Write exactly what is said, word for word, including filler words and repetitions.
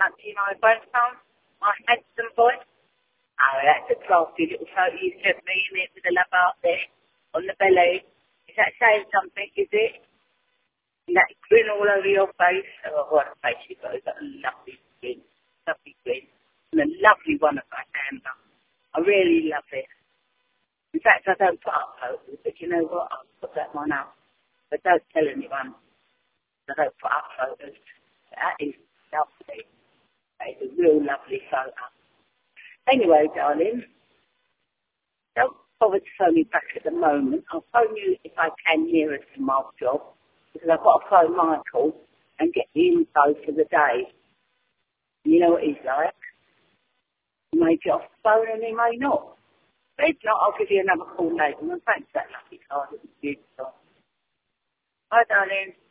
up to you, my grandson, my handsome boy. Oh, that's a crafty little photo you sent me in it with the love out there on the belly. Is that saying something, is it? And that grin all over your face. Oh, what a face you've got. You've got a lovely grin. Lovely grin. And a lovely one of that Amber. I really love it. In fact, I don't put up photos, but you know what? I'll put that one up. But don't tell anyone. I don't put up photos. That is lovely. That is a real lovely photo. Anyway, darling, don't bother to phone me back at the moment. I'll phone you if I can nearer to my job, because I've got to phone Michael and get the info for the day. You know what he's like. He may get off the phone and he may not. But if not, I'll give you another call later. And thanks for that lucky card. It was beautiful. Bye, darling.